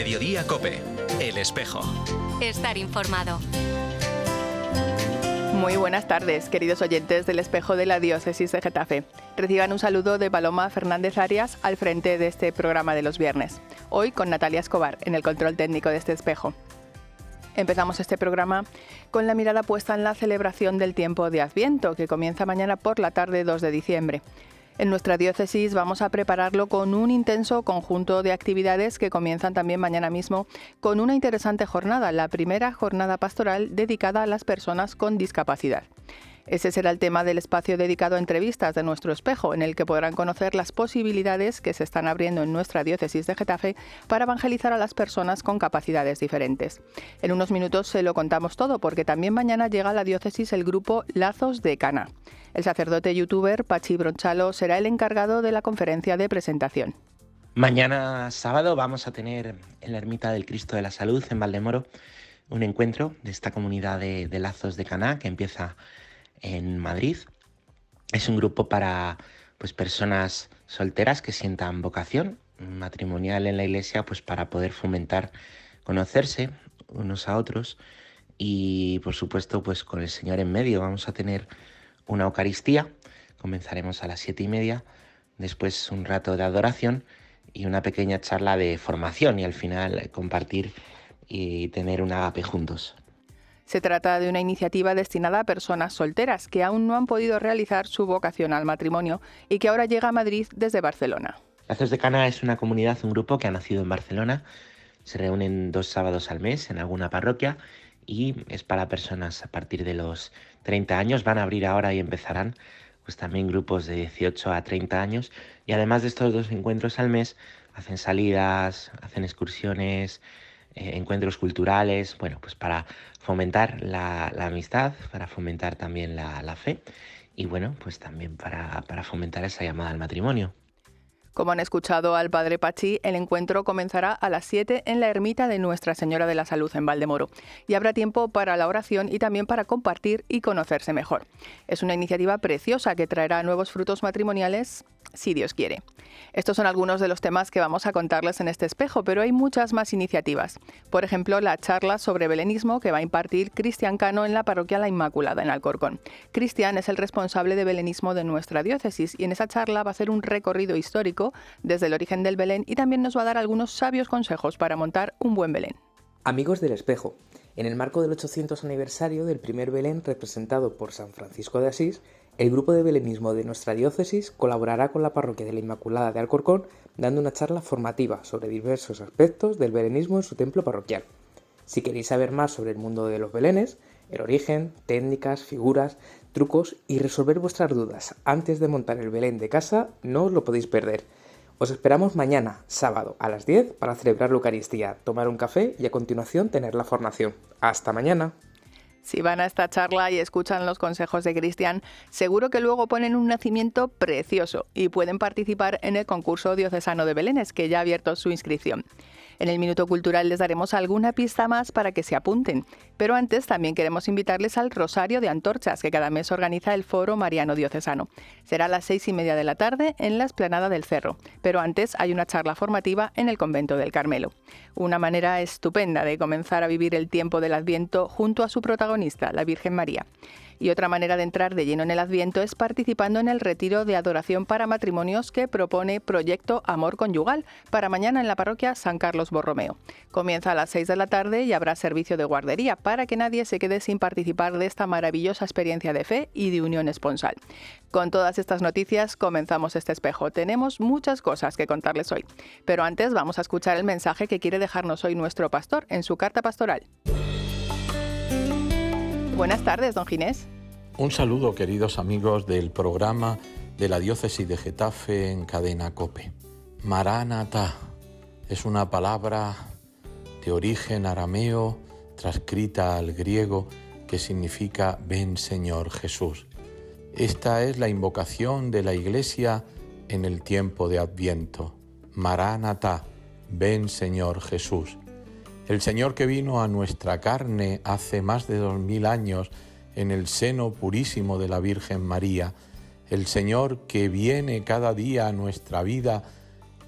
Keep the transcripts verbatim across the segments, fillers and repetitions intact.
Mediodía COPE, El Espejo. Estar informado. Muy buenas tardes, queridos oyentes del Espejo de la Diócesis de Getafe. Reciban un saludo de Paloma Fernández Arias al frente de este programa de los viernes. Hoy con Natalia Escobar en el control técnico de este espejo. Empezamos este programa con la mirada puesta en la celebración del tiempo de Adviento, que comienza mañana por la tarde dos de diciembre. En nuestra diócesis vamos a prepararlo con un intenso conjunto de actividades que comienzan también mañana mismo con una interesante jornada, la primera jornada pastoral dedicada a las personas con discapacidad. Ese será el tema del espacio dedicado a entrevistas de nuestro espejo, en el que podrán conocer las posibilidades que se están abriendo en nuestra diócesis de Getafe para evangelizar a las personas con capacidades diferentes. En unos minutos se lo contamos todo, porque también mañana llega a la diócesis el grupo Lazos de Cana. El sacerdote youtuber Pachi Bronchalo será el encargado de la conferencia de presentación. Mañana sábado vamos a tener en la Ermita del Cristo de la Salud en Valdemoro un encuentro de esta comunidad de, de Lazos de Cana que empieza en Madrid. Es un grupo para pues, personas solteras que sientan vocación matrimonial en la iglesia, pues para poder fomentar, conocerse unos a otros y por supuesto pues con el Señor en medio. Vamos a tener una Eucaristía, comenzaremos a las siete y media, después un rato de adoración y una pequeña charla de formación y al final compartir y tener un agape juntos. Se trata de una iniciativa destinada a personas solteras que aún no han podido realizar su vocación al matrimonio y que ahora llega a Madrid desde Barcelona. Lazos de Cana es una comunidad, un grupo que ha nacido en Barcelona. Se reúnen dos sábados al mes en alguna parroquia y es para personas a partir de los treinta años. Van a abrir ahora y empezarán pues también grupos de dieciocho a treinta años. Y además de estos dos encuentros al mes, hacen salidas, hacen excursiones, eh, encuentros culturales, bueno, pues para fomentar la, la amistad, para fomentar también la, la fe y bueno, pues también para, para fomentar esa llamada al matrimonio. Como han escuchado al padre Pachi, el encuentro comenzará a las siete en la ermita de Nuestra Señora de la Salud en Valdemoro y habrá tiempo para la oración y también para compartir y conocerse mejor. Es una iniciativa preciosa que traerá nuevos frutos matrimoniales, si Dios quiere. Estos son algunos de los temas que vamos a contarles en este espejo, pero hay muchas más iniciativas. Por ejemplo, la charla sobre belenismo que va a impartir Cristian Cano en la parroquia La Inmaculada, en Alcorcón. Cristian es el responsable de belenismo de nuestra diócesis y en esa charla va a hacer un recorrido histórico desde el origen del Belén y también nos va a dar algunos sabios consejos para montar un buen Belén. Amigos del Espejo, en el marco del ochocientos aniversario del primer Belén representado por San Francisco de Asís, el grupo de belenismo de nuestra diócesis colaborará con la parroquia de la Inmaculada de Alcorcón dando una charla formativa sobre diversos aspectos del belenismo en su templo parroquial. Si queréis saber más sobre el mundo de los belenes, el origen, técnicas, figuras, trucos y resolver vuestras dudas antes de montar el Belén de casa, no os lo podéis perder. Os esperamos mañana, sábado, a las diez para celebrar la Eucaristía, tomar un café y a continuación tener la formación. ¡Hasta mañana! Si van a esta charla y escuchan los consejos de Cristian, seguro que luego ponen un nacimiento precioso y pueden participar en el concurso diocesano de Belénes, que ya ha abierto su inscripción. En el Minuto Cultural les daremos alguna pista más para que se apunten, pero antes también queremos invitarles al Rosario de Antorchas, que cada mes organiza el Foro Mariano Diocesano. Será a las seis y media de la tarde en la Explanada del Cerro, pero antes hay una charla formativa en el Convento del Carmelo. Una manera estupenda de comenzar a vivir el tiempo del Adviento junto a su protagonista, la Virgen María. Y otra manera de entrar de lleno en el Adviento es participando en el retiro de adoración para matrimonios que propone Proyecto Amor Conyugal para mañana en la parroquia San Carlos Borromeo. Comienza a las seis de la tarde y habrá servicio de guardería para que nadie se quede sin participar de esta maravillosa experiencia de fe y de unión esponsal. Con todas estas noticias comenzamos este espejo. Tenemos muchas cosas que contarles hoy, pero antes vamos a escuchar el mensaje que quiere dejarnos hoy nuestro pastor en su carta pastoral. Buenas tardes, don Ginés. Un saludo, queridos amigos del programa de la Diócesis de Getafe en Cadena COPE. Maránata es una palabra de origen arameo transcrita al griego que significa ven Señor Jesús. Esta es la invocación de la Iglesia en el tiempo de Adviento. Maránata, ven Señor Jesús. El Señor que vino a nuestra carne hace más de dos mil años en el seno purísimo de la Virgen María, el Señor que viene cada día a nuestra vida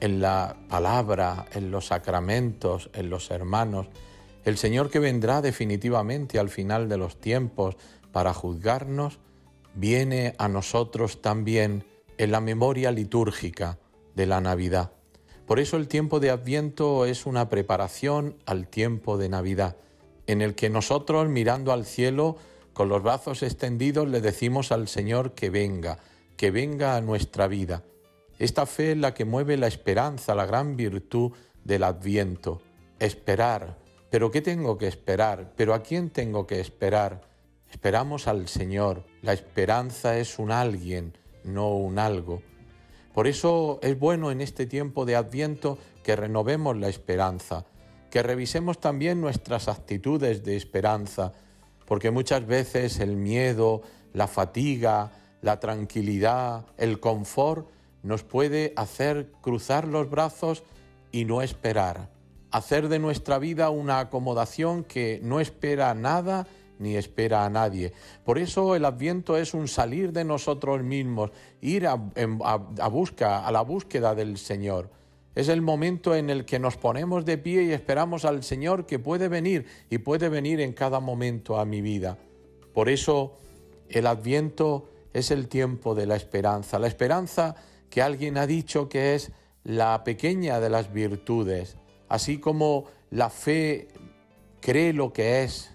en la palabra, en los sacramentos, en los hermanos. El Señor que vendrá definitivamente al final de los tiempos para juzgarnos, viene a nosotros también en la memoria litúrgica de la Navidad. Por eso el tiempo de Adviento es una preparación al tiempo de Navidad, en el que nosotros, mirando al cielo, con los brazos extendidos, le decimos al Señor que venga, que venga a nuestra vida. Esta fe es la que mueve la esperanza, la gran virtud del Adviento. Esperar. ¿Pero qué tengo que esperar? ¿Pero a quién tengo que esperar? Esperamos al Señor. La esperanza es un alguien, no un algo. Por eso es bueno en este tiempo de Adviento que renovemos la esperanza, que revisemos también nuestras actitudes de esperanza, porque muchas veces el miedo, la fatiga, la tranquilidad, el confort nos puede hacer cruzar los brazos y no esperar, hacer de nuestra vida una acomodación que no espera nada ni espera a nadie. Por eso el Adviento es un salir de nosotros mismos, ir a, a, a, busca, a la búsqueda del Señor. Es el momento en el que nos ponemos de pie y esperamos al Señor que puede venir y puede venir en cada momento a mi vida. Por eso el Adviento es el tiempo de la esperanza. La esperanza que alguien ha dicho que es la pequeña de las virtudes. Así como la fe cree lo que es,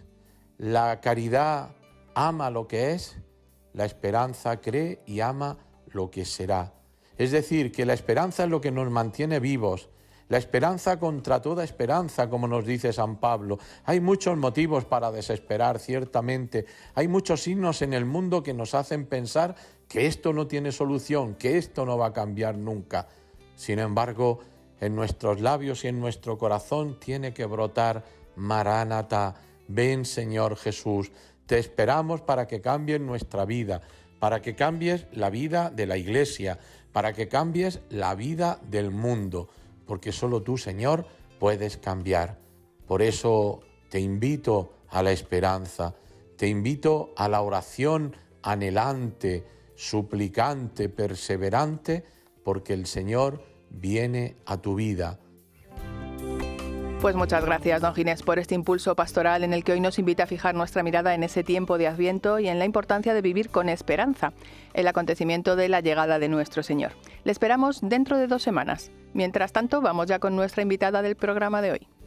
la caridad ama lo que es, la esperanza cree y ama lo que será. Es decir, que la esperanza es lo que nos mantiene vivos. La esperanza contra toda esperanza, como nos dice San Pablo. Hay muchos motivos para desesperar, ciertamente. Hay muchos signos en el mundo que nos hacen pensar que esto no tiene solución, que esto no va a cambiar nunca. Sin embargo, en nuestros labios y en nuestro corazón tiene que brotar Maránata. Ven, Señor Jesús, te esperamos para que cambies nuestra vida, para que cambies la vida de la Iglesia, para que cambies la vida del mundo, porque solo tú, Señor, puedes cambiar. Por eso te invito a la esperanza, te invito a la oración anhelante, suplicante, perseverante, porque el Señor viene a tu vida. Pues muchas gracias, don Ginés, por este impulso pastoral en el que hoy nos invita a fijar nuestra mirada en ese tiempo de Adviento y en la importancia de vivir con esperanza el acontecimiento de la llegada de nuestro Señor. Le esperamos dentro de dos semanas. Mientras tanto, vamos ya con nuestra invitada del programa de hoy.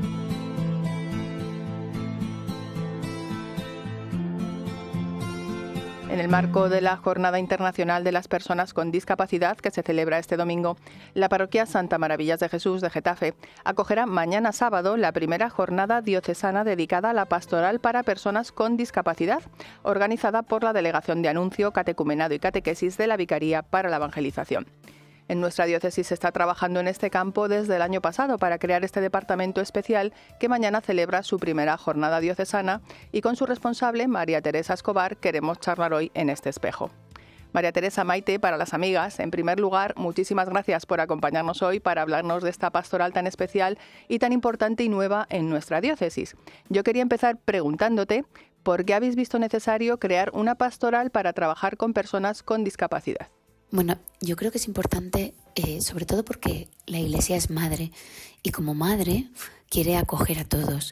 En el marco de la Jornada Internacional de las Personas con Discapacidad, que se celebra este domingo, la parroquia Santa Maravillas de Jesús de Getafe acogerá mañana sábado la primera jornada diocesana dedicada a la pastoral para personas con discapacidad, organizada por la Delegación de Anuncio, Catecumenado y Catequesis de la Vicaría para la Evangelización. En nuestra diócesis se está trabajando en este campo desde el año pasado para crear este departamento especial que mañana celebra su primera jornada diocesana y con su responsable, María Teresa Escobar, queremos charlar hoy en este espejo. María Teresa, Maite, para las amigas, en primer lugar, muchísimas gracias por acompañarnos hoy para hablarnos de esta pastoral tan especial y tan importante y nueva en nuestra diócesis. Yo quería empezar preguntándote por qué habéis visto necesario crear una pastoral para trabajar con personas con discapacidad. Bueno, yo creo que es importante, eh, sobre todo porque la Iglesia es madre y como madre quiere acoger a todos.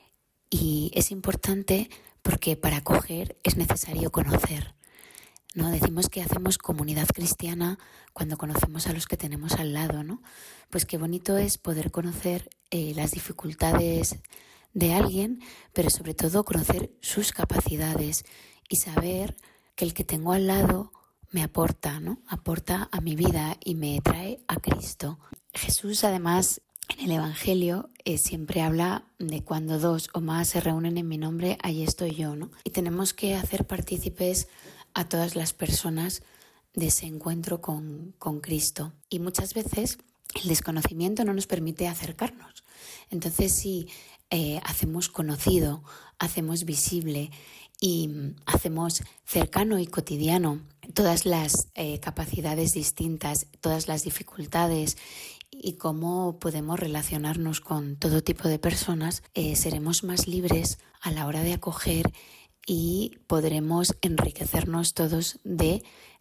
Y es importante porque para acoger es necesario conocer, ¿no? Decimos que hacemos comunidad cristiana cuando conocemos a los que tenemos al lado, ¿no? Pues qué bonito es poder conocer eh, las dificultades de alguien, pero sobre todo conocer sus capacidades y saber que el que tengo al lado me aporta, ¿no? Aporta a mi vida y me trae a Cristo. Jesús, además, en el Evangelio eh, siempre habla de cuando dos o más se reúnen en mi nombre, ahí estoy yo, ¿no? Y tenemos que hacer partícipes a todas las personas de ese encuentro con, con Cristo. Y muchas veces el desconocimiento no nos permite acercarnos. Entonces, si eh, hacemos conocido, hacemos visible y hacemos cercano y cotidiano todas las eh, capacidades distintas, todas las dificultades y cómo podemos relacionarnos con todo tipo de personas, eh, seremos más libres a la hora de acoger y podremos enriquecernos todos de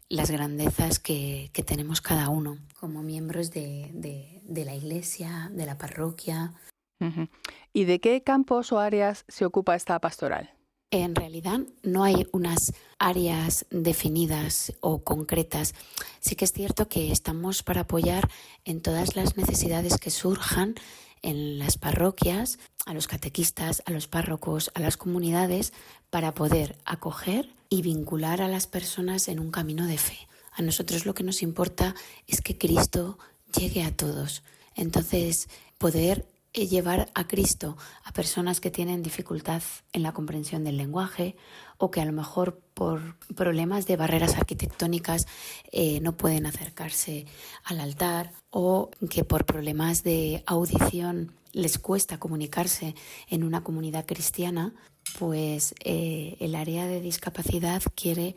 las grandezas que, que tenemos cada uno como miembros de, de, de la iglesia, de la parroquia. Uh-huh. ¿Y de qué campos o áreas se ocupa esta pastoral? En realidad no hay unas áreas definidas o concretas. Sí que es cierto que estamos para apoyar en todas las necesidades que surjan en las parroquias, a los catequistas, a los párrocos, a las comunidades, para poder acoger y vincular a las personas en un camino de fe. A nosotros lo que nos importa es que Cristo llegue a todos. Entonces, poder llevar a Cristo a personas que tienen dificultad en la comprensión del lenguaje o que a lo mejor por problemas de barreras arquitectónicas eh, no pueden acercarse al altar, o que por problemas de audición les cuesta comunicarse en una comunidad cristiana, pues eh, el área de discapacidad quiere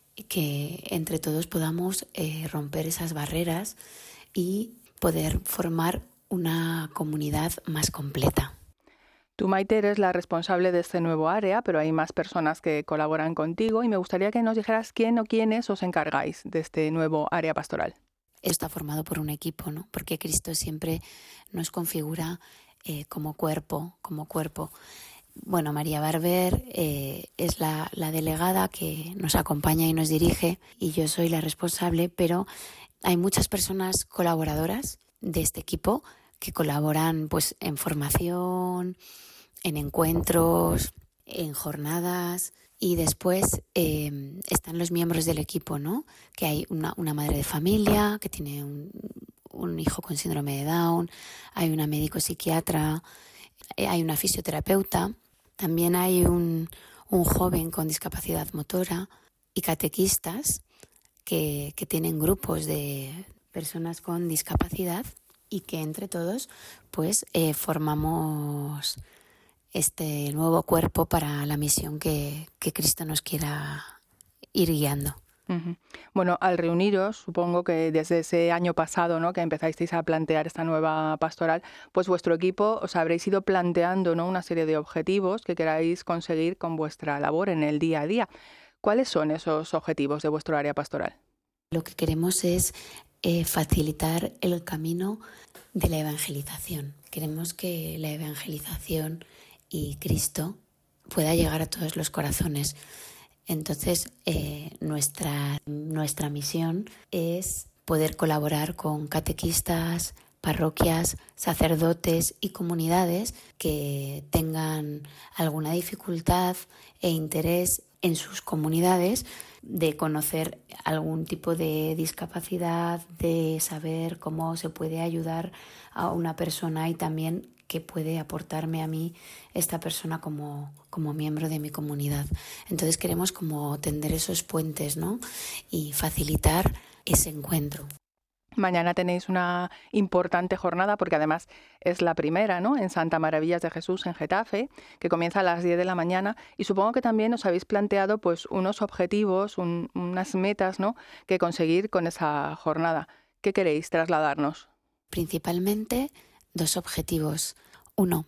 que entre todos podamos eh, romper esas barreras y poder formar una comunidad más completa. Tú, Maite, eres la responsable de este nuevo área, pero hay más personas que colaboran contigo y me gustaría que nos dijeras quién o quiénes os encargáis de este nuevo área pastoral. Está formado por un equipo, ¿no? Porque Cristo siempre nos configura eh, como cuerpo, como cuerpo. Bueno, María Barber eh, es la, la delegada que nos acompaña y nos dirige, y yo soy la responsable, pero hay muchas personas colaboradoras de este equipo que colaboran pues en formación, en encuentros, en jornadas, y después eh, están los miembros del equipo, ¿no? Que hay una, una madre de familia que tiene un, un hijo con síndrome de Down, hay una médico psiquiatra, hay una fisioterapeuta, también hay un, un joven con discapacidad motora y catequistas que, que tienen grupos de personas con discapacidad, y que entre todos pues eh, formamos este nuevo cuerpo para la misión que, que Cristo nos quiera ir guiando. Uh-huh. Bueno, al reuniros, supongo que desde ese año pasado, ¿no?, que empezasteis a plantear esta nueva pastoral, pues vuestro equipo os habréis ido planteando, ¿no?, una serie de objetivos que queráis conseguir con vuestra labor en el día a día. ¿Cuáles son esos objetivos de vuestro área pastoral? Lo que queremos es eh, facilitar el camino de la evangelización. Queremos que la evangelización y Cristo pueda llegar a todos los corazones. Entonces, eh, nuestra, nuestra misión es poder colaborar con catequistas, parroquias, sacerdotes y comunidades que tengan alguna dificultad e interés en sus comunidades, de conocer algún tipo de discapacidad, de saber cómo se puede ayudar a una persona y también qué puede aportarme a mí esta persona como, como miembro de mi comunidad. Entonces queremos como tender esos puentes, ¿no?, y facilitar ese encuentro. Mañana tenéis una importante jornada, porque además es la primera, ¿no?, en Santa Maravillas de Jesús, en Getafe, que comienza a las diez de la mañana, y supongo que también os habéis planteado pues unos objetivos, un, unas metas, ¿no?, que conseguir con esa jornada. ¿Qué queréis trasladarnos? Principalmente dos objetivos. Uno,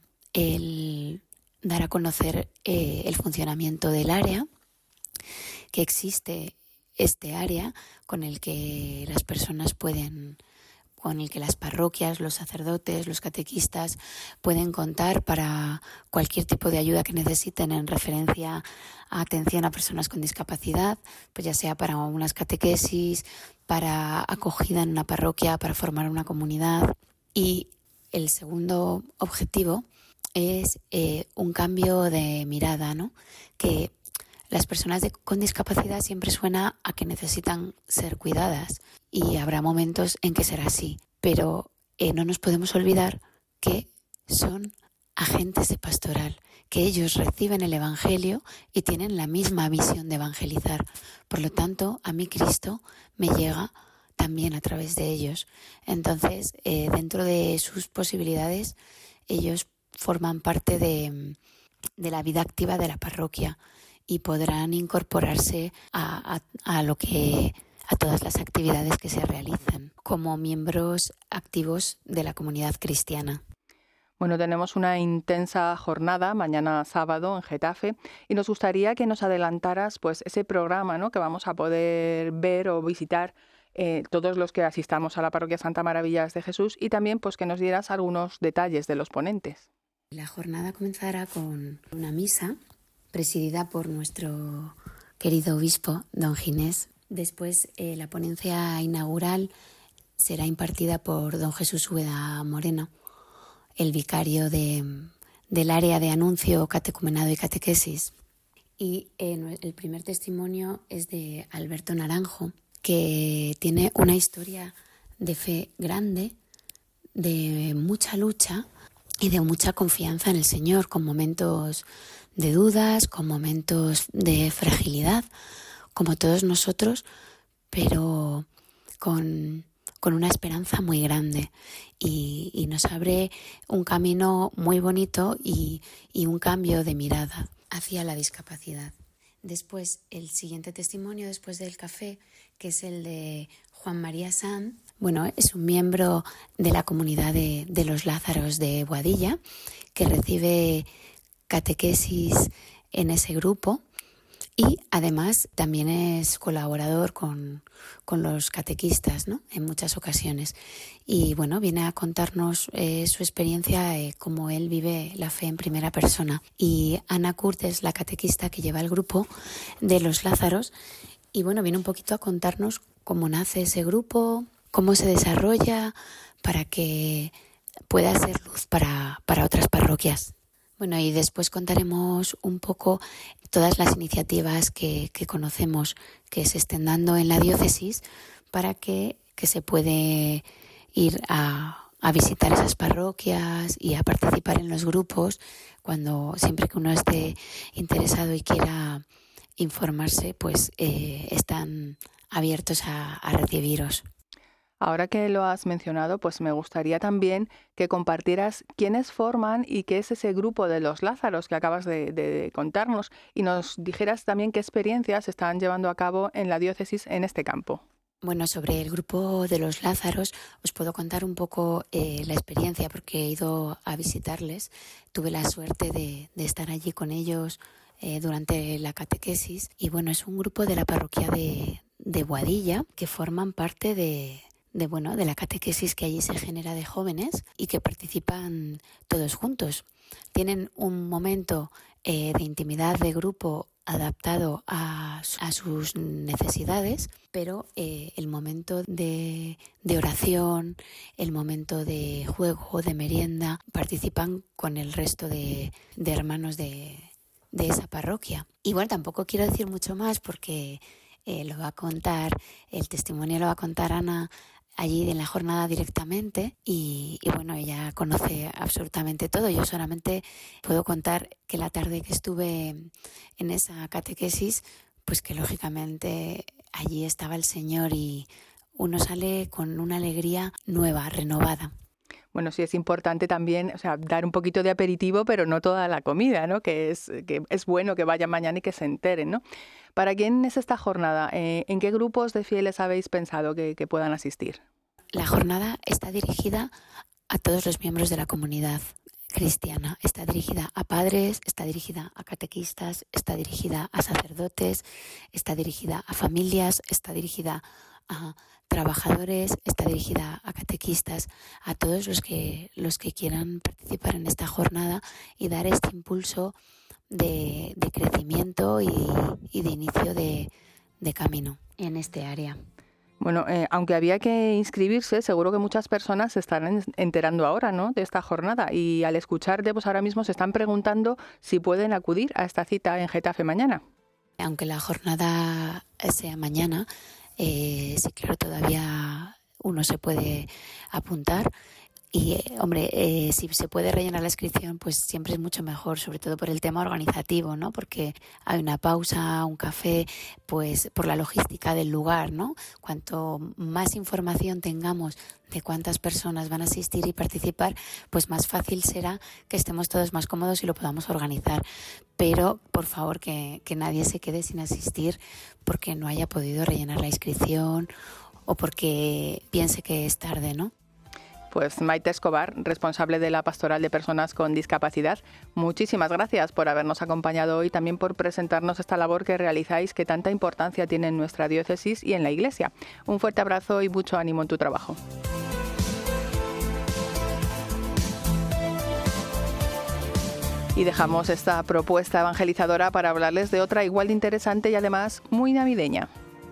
el dar a conocer eh, el funcionamiento del área, que existe este área con el que las personas pueden, con el que las parroquias, los sacerdotes, los catequistas pueden contar para cualquier tipo de ayuda que necesiten en referencia a atención a personas con discapacidad, pues ya sea para unas catequesis, para acogida en una parroquia, para formar una comunidad. Y el segundo objetivo es eh, un cambio de mirada, ¿no?, que las personas de, con discapacidad siempre suena a que necesitan ser cuidadas, y habrá momentos en que será así, pero eh, no nos podemos olvidar que son agentes de pastoral, que ellos reciben el Evangelio y tienen la misma visión de evangelizar. Por lo tanto, a mí Cristo me llega también a través de ellos. Entonces, eh, dentro de sus posibilidades, ellos forman parte de, de la vida activa de la parroquia y podrán incorporarse a, a, a lo que a todas las actividades que se realizan como miembros activos de la comunidad cristiana. Bueno, tenemos una intensa jornada mañana sábado en Getafe y nos gustaría que nos adelantaras pues ese programa, ¿no?, que vamos a poder ver o visitar eh, todos los que asistamos a la Parroquia Santa Maravillas de Jesús, y también pues que nos dieras algunos detalles de los ponentes. La jornada comenzará con una misa presidida por nuestro querido obispo, don Ginés. Después eh, la ponencia inaugural será impartida por don Jesús Úbeda Moreno, el vicario de, del área de anuncio, catecumenado y catequesis. Y eh, el primer testimonio es de Alberto Naranjo, que tiene una historia de fe grande, de mucha lucha y de mucha confianza en el Señor, con momentos de dudas, con momentos de fragilidad, como todos nosotros, pero con... con una esperanza muy grande, y, y nos abre un camino muy bonito y, y un cambio de mirada hacia la discapacidad. Después, el siguiente testimonio después del café, que es el de Juan María Sanz. Bueno, es un miembro de la comunidad de, de los Lázaros de Boadilla, que recibe catequesis en ese grupo. Y además también es colaborador con, con los catequistas, ¿no?, en muchas ocasiones. Y bueno, viene a contarnos eh, su experiencia, eh, cómo él vive la fe en primera persona. Y Ana Kurt es la catequista que lleva el grupo de los Lázaros. Y bueno, viene un poquito a contarnos cómo nace ese grupo, cómo se desarrolla para que pueda ser luz para, para otras parroquias. Bueno, y después contaremos un poco todas las iniciativas que, que conocemos que se estén dando en la diócesis para que, que se puede ir a, a visitar esas parroquias y a participar en los grupos cuando siempre que uno esté interesado y quiera informarse, pues eh, están abiertos a, a recibiros. Ahora que lo has mencionado, pues me gustaría también que compartieras quiénes forman y qué es ese grupo de los Lázaros que acabas de, de contarnos, y nos dijeras también qué experiencias están llevando a cabo en la diócesis en este campo. Bueno, sobre el grupo de los Lázaros os puedo contar un poco eh, la experiencia, porque he ido a visitarles. Tuve la suerte de, de estar allí con ellos eh, durante la catequesis. Y bueno, es un grupo de la parroquia de, de Boadilla que forman parte de... De, bueno, de la catequesis que allí se genera de jóvenes y que participan todos juntos. Tienen un momento eh, de intimidad de grupo adaptado a, a sus necesidades, pero eh, el momento de, de oración, el momento de juego, de merienda, participan con el resto de, de hermanos de, de esa parroquia. Y bueno, tampoco quiero decir mucho más porque eh, lo va a contar, el testimonio lo va a contar Ana allí en la jornada directamente, y, y bueno, ella conoce absolutamente todo. Yo solamente puedo contar que la tarde que estuve en esa catequesis, pues que lógicamente allí estaba el Señor y uno sale con una alegría nueva, renovada. Bueno, sí es importante también, o sea, dar un poquito de aperitivo, pero no toda la comida, ¿no? Que es, que es bueno que vayan mañana y que se enteren, ¿no? ¿Para quién es esta jornada? Eh, ¿En qué grupos de fieles habéis pensado que, que puedan asistir? La jornada está dirigida a todos los miembros de la comunidad cristiana. Está dirigida a padres, está dirigida a catequistas, está dirigida a sacerdotes, está dirigida a familias, está dirigida a trabajadores, está dirigida a catequistas, a todos los que, los que quieran participar en esta jornada y dar este impulso de, de crecimiento y, y de inicio de, de camino en este área. Bueno, eh, aunque había que inscribirse, seguro que muchas personas se están enterando ahora, ¿no?, de esta jornada, y al escucharte, pues ahora mismo se están preguntando si pueden acudir a esta cita en Getafe mañana. Aunque la jornada sea mañana, eh, sí, claro, todavía uno se puede apuntar. Y, eh, hombre, eh, si se puede rellenar la inscripción, pues siempre es mucho mejor, sobre todo por el tema organizativo, ¿no? Porque hay una pausa, un café, pues por la logística del lugar, ¿no? Cuanto más información tengamos de cuántas personas van a asistir y participar, pues más fácil será que estemos todos más cómodos y lo podamos organizar. Pero, por favor, que, que nadie se quede sin asistir porque no haya podido rellenar la inscripción o porque piense que es tarde, ¿no? Pues Maite Escobar, responsable de la Pastoral de Personas con Discapacidad, muchísimas gracias por habernos acompañado hoy, también por presentarnos esta labor que realizáis, que tanta importancia tiene en nuestra diócesis y en la Iglesia. Un fuerte abrazo y mucho ánimo en tu trabajo. Y dejamos esta propuesta evangelizadora para hablarles de otra igual de interesante y además muy navideña.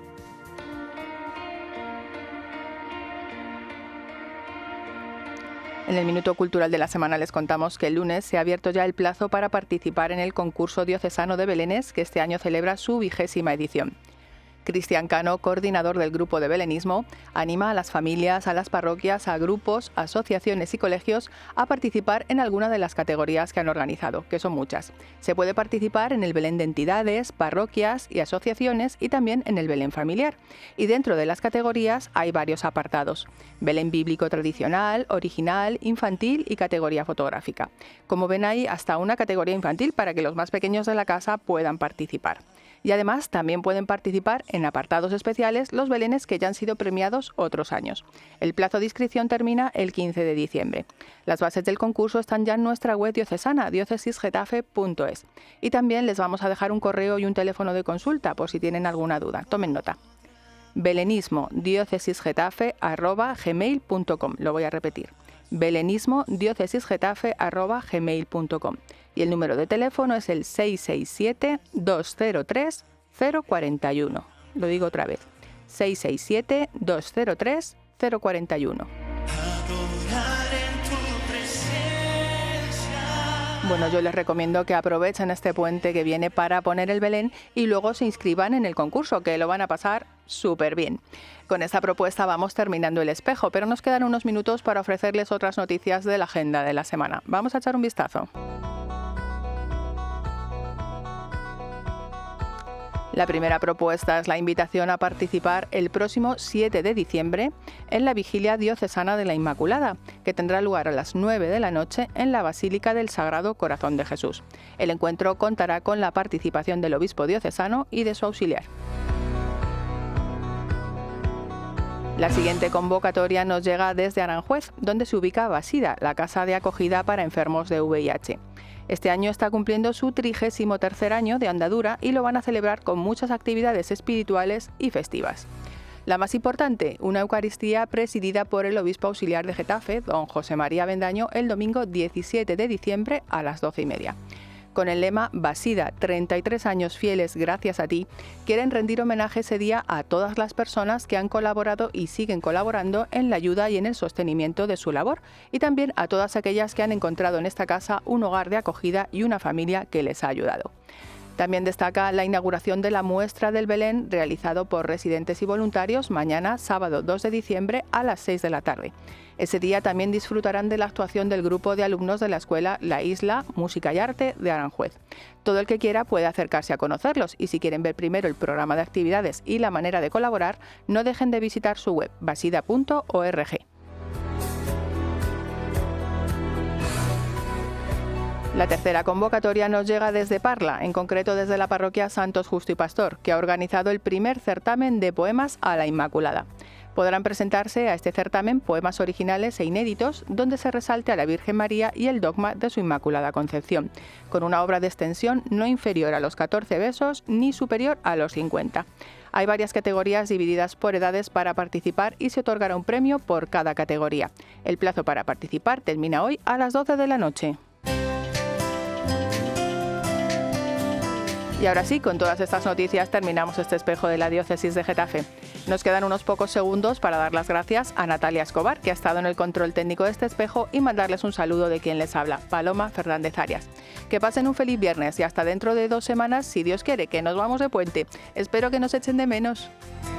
En el Minuto Cultural de la Semana les contamos que el lunes se ha abierto ya el plazo para participar en el concurso diocesano de Belenes, que este año celebra su vigésima edición. Cristian Cano, coordinador del grupo de belenismo, anima a las familias, a las parroquias, a grupos, asociaciones y colegios a participar en alguna de las categorías que han organizado, que son muchas. Se puede participar en el Belén de entidades, parroquias y asociaciones y también en el Belén familiar. Y dentro de las categorías hay varios apartados: Belén bíblico tradicional, original, infantil y categoría fotográfica. Como ven, hay hasta una categoría infantil para que los más pequeños de la casa puedan participar. Y además también pueden participar en apartados especiales los belenes que ya han sido premiados otros años. El plazo de inscripción termina el quince de diciembre. Las bases del concurso están ya en nuestra web diocesana, diócesis getafe punto es. Y también les vamos a dejar un correo y un teléfono de consulta por si tienen alguna duda. Tomen nota. belenismo diócesis getafe arroba gmail punto com. Lo voy a repetir. belenismo diócesis getafe arroba gmail punto com. Y el número de teléfono es el seis seis siete, dos cero tres, cero cuatro uno. Lo digo otra vez, seis seis siete, dos cero tres, cero cuatro uno. Bueno, yo les recomiendo que aprovechen este puente que viene para poner el Belén y luego se inscriban en el concurso, que lo van a pasar súper bien. Con esta propuesta vamos terminando el espejo, pero nos quedan unos minutos para ofrecerles otras noticias de la agenda de la semana. Vamos a echar un vistazo. La primera propuesta es la invitación a participar el próximo siete de diciembre en la Vigilia Diocesana de la Inmaculada, que tendrá lugar a las nueve de la noche en la Basílica del Sagrado Corazón de Jesús. El encuentro contará con la participación del obispo diocesano y de su auxiliar. La siguiente convocatoria nos llega desde Aranjuez, donde se ubica Basida, la casa de acogida para enfermos de V I H. Este año está cumpliendo su trigésimo tercer año de andadura y lo van a celebrar con muchas actividades espirituales y festivas. La más importante, una Eucaristía presidida por el obispo auxiliar de Getafe, don José María Bendaño, el domingo diecisiete de diciembre a las doce y media. Con el lema Basida, treinta y tres años fieles gracias a ti, quieren rendir homenaje ese día a todas las personas que han colaborado y siguen colaborando en la ayuda y en el sostenimiento de su labor, y también a todas aquellas que han encontrado en esta casa un hogar de acogida y una familia que les ha ayudado. También destaca la inauguración de la muestra del Belén realizado por residentes y voluntarios mañana, sábado dos de diciembre a las seis de la tarde. Ese día también disfrutarán de la actuación del grupo de alumnos de la escuela La Isla, Música y Arte de Aranjuez. Todo el que quiera puede acercarse a conocerlos y si quieren ver primero el programa de actividades y la manera de colaborar, no dejen de visitar su web basida punto org. La tercera convocatoria nos llega desde Parla, en concreto desde la parroquia Santos Justo y Pastor, que ha organizado el primer certamen de poemas a la Inmaculada. Podrán presentarse a este certamen poemas originales e inéditos donde se resalte a la Virgen María y el dogma de su Inmaculada Concepción, con una obra de extensión no inferior a los catorce versos ni superior a los cincuenta. Hay varias categorías divididas por edades para participar y se otorgará un premio por cada categoría. El plazo para participar termina hoy a las doce de la noche. Y ahora sí, con todas estas noticias terminamos este espejo de la diócesis de Getafe. Nos quedan unos pocos segundos para dar las gracias a Natalia Escobar, que ha estado en el control técnico de este espejo, y mandarles un saludo de quien les habla, Paloma Fernández Arias. Que pasen un feliz viernes y hasta dentro de dos semanas, si Dios quiere, que nos vamos de puente. Espero que nos echen de menos.